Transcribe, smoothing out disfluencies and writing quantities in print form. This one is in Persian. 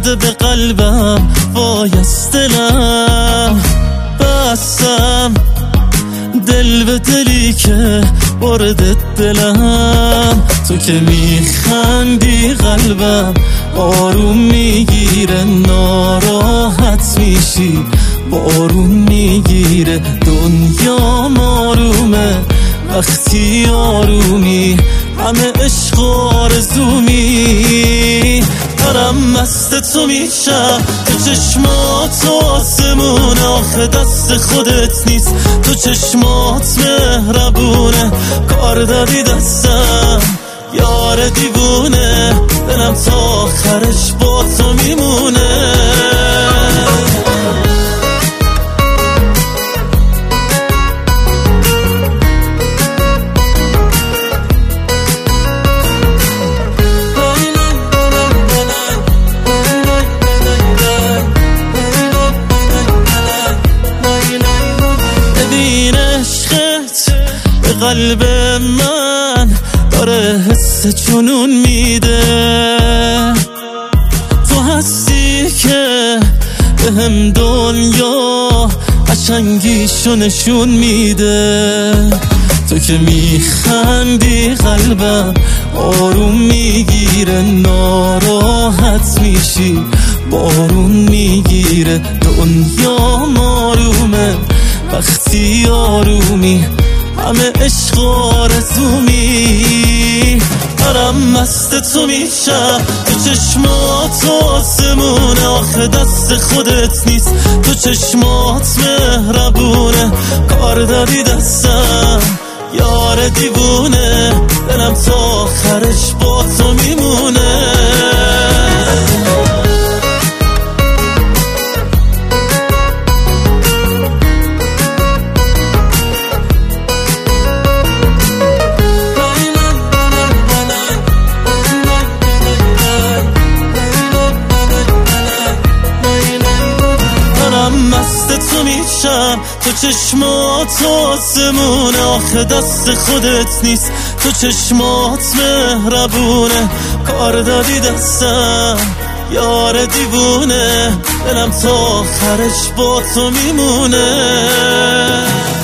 زده به قلبم، وای از دلم بستم، دل به دلی که برده دلم. تو که میخندی قلبم آروم میگیره، ناراحت میشی بارون میگیره. دنیا آرومه وقتی آرومی، همه عشق آرزومی. دارم مست تو میشم، تو چشمات آسمونه، آخه دست خودت نیست، تو چشمات مهربونه. کار دادی دستم یار دیوونه، دلم تا آخرش با تو میمونه. قلب من داره حس جنون میده، تو هستی که بهم دنیا قشنگیشو نشون میده. تو که میخندی قلبم آروم میگیره، ناراحت میشی بارون میگیره. دنیا آرومه وقتی آرومی، همه عشق آرزومی. دارم مست تو میشم، تو چشمات آسمونه، آخه دست خودت نیست، تو چشمات مهربونه. کار دادی دستم یار دیوونه، دلم تا آخرش با تو میمونه. مست تو میشم، تو چشمات آسمونه، آخه دست خودت نیست، تو چشمات مهربونه. کار دادی دستم یار دیوونه، دلم تا آخرش با تو میمونه.